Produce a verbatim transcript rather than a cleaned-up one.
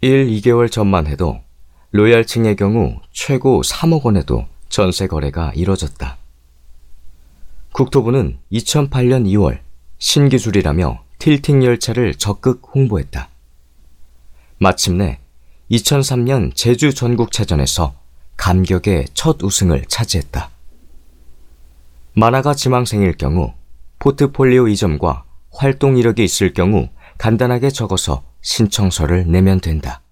일, 이 개월 전만 해도 로얄층의 경우 최고 삼억 원에도 전세 거래가 이뤄졌다. 국토부는 이천팔 년 이월 신기술이라며 틸팅 열차를 적극 홍보했다. 마침내 이천삼 년 제주 전국체전에서 감격의 첫 우승을 차지했다. 만화가 지망생일 경우 포트폴리오 이점과 활동 이력이 있을 경우 간단하게 적어서 신청서를 내면 된다.